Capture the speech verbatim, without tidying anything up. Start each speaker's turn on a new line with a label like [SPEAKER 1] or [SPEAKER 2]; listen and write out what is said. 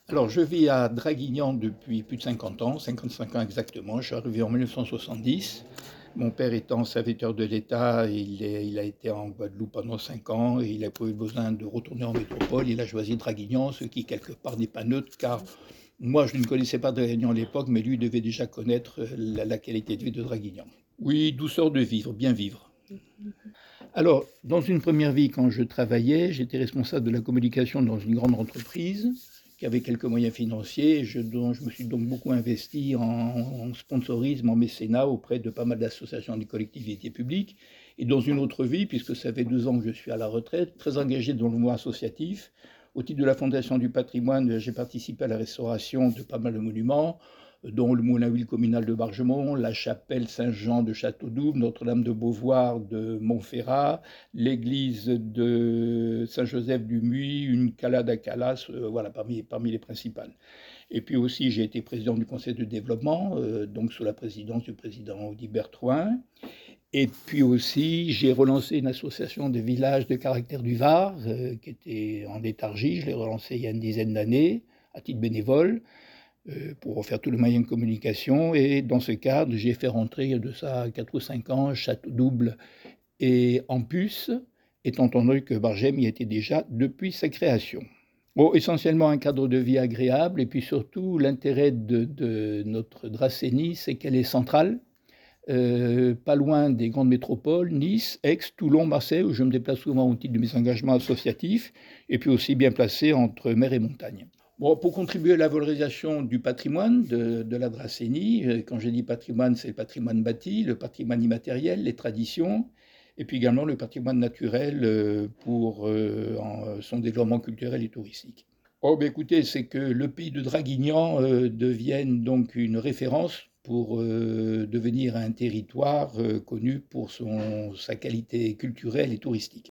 [SPEAKER 1] Alors, je vis à Draguignan depuis plus de cinquante ans, cinquante-cinq ans exactement. Je suis arrivé en mille neuf cent soixante-dix. Mon père étant serviteur de l'État, il, est- il a été en Guadeloupe pendant cinq ans et il a pas eu besoin de retourner en métropole. Il a choisi Draguignan, ce qui quelque part n'est pas neutre, car moi je ne connaissais pas Draguignan à l'époque, mais lui devait déjà connaître la, la qualité de vie de Draguignan. Oui, douceur de vivre, bien vivre. Alors, dans une première vie, quand je travaillais, j'étais responsable de la communication dans une grande entreprise qui avait quelques moyens financiers. Je, dont, je me suis donc beaucoup investi en, en sponsorisme, en mécénat auprès de pas mal d'associations et de collectivités publiques. Et dans une autre vie, puisque ça fait douze ans que je suis à la retraite, très engagé dans le mouvement associatif. Au titre de la Fondation du patrimoine, j'ai participé à la restauration de pas mal de monuments, dont le Moulin-Ville communal de Bargemont, la chapelle Saint-Jean de Château-Double, Notre-Dame de Beauvoir de Montferrat, l'église de Saint-Joseph du Muy, une calade à Calas, euh, voilà, parmi, parmi les principales. Et puis aussi, j'ai été président du conseil de développement, euh, donc sous la présidence du président Audibert Trouin. Et puis aussi, j'ai relancé une association de villages de caractère du Var, euh, qui était en léthargie. Je l'ai relancée il y a une dizaine d'années, à titre bénévole, euh, pour faire tout le moyen de communication. Et dans ce cadre, j'ai fait rentrer de ça quatre ou cinq ans Château-Double et Ampus, étant entendu que Bargème y était déjà depuis sa création. Bon, essentiellement un cadre de vie agréable, et puis surtout l'intérêt de, de notre Dracénie, c'est qu'elle est centrale, euh, pas loin des grandes métropoles, Nice, Aix, Toulon, Marseille, où je me déplace souvent au titre de mes engagements associatifs, et puis aussi bien placée entre mer et montagne. Bon, pour contribuer à la valorisation du patrimoine de, de la Dracénie, euh, quand je dis patrimoine, c'est le patrimoine bâti, le patrimoine immatériel, les traditions, et puis également le patrimoine naturel euh, pour euh, en, son développement culturel et touristique. Oh, ben écoutez, c'est que le pays de Draguignan euh, devienne donc une référence pour euh, devenir un territoire euh, connu pour son, sa qualité culturelle et touristique.